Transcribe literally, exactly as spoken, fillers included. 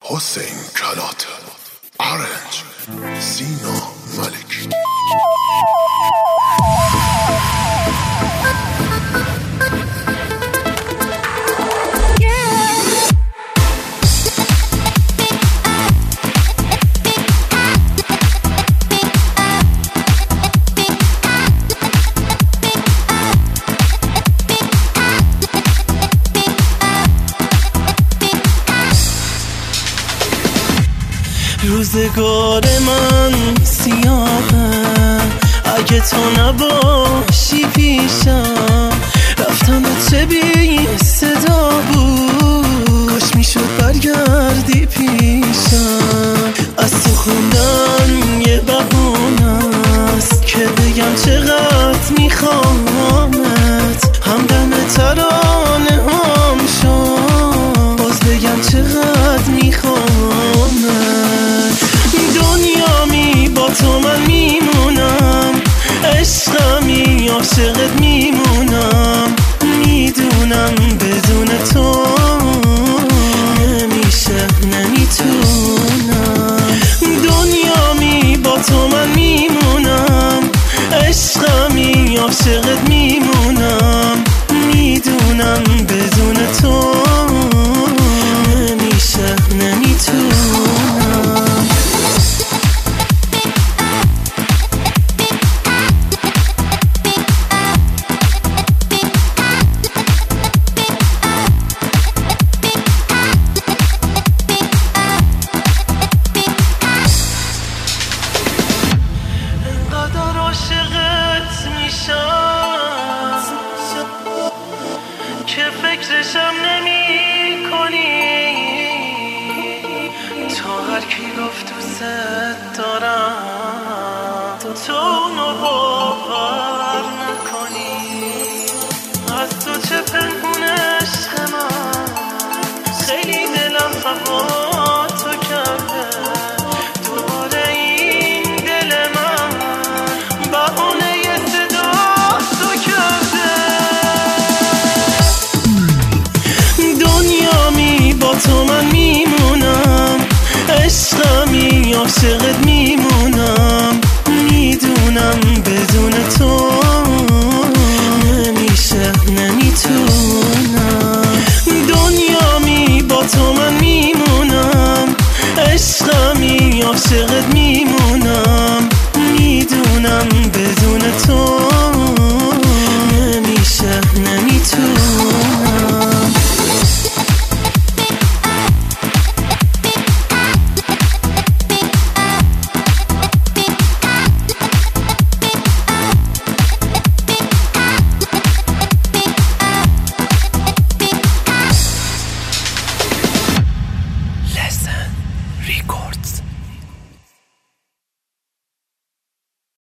حسین کلات، آرنج، سینا ملکی. روزگار من سیاهه اگه تو نباشی پیشم، رفتن چه بی صدا بود، کاش میشد برگردی پیشم. از تو خوندن یه بهونه است که بگم چقدر میخوامت، همدم ترانه هم شد باز بگم چقدر میخوامت. تو من میمونم، عشقمی عاشقت میمونم، میدونم بدون تو نمیشه نمیتونم. دنیامی با تو من میمونم، عشقمی عاشقت میمونم، میدونم بدون تو نمیشه نمیتونم. که فکرشم نمی کنی، تو هر کی گفت دوست دارم تو اونو باور نکنی. از تو چه پنهون عشق من، خیلی دلم هوا تو کرده، دوباره این دل من بهونه صدا تو کرده. تو من میمونم، عشقمی عاشقت میمونم، میدونم بدون تو نمیشه نمیتونم. دنیامی با تو من میمونم، عشقمی عاشقت میمونم.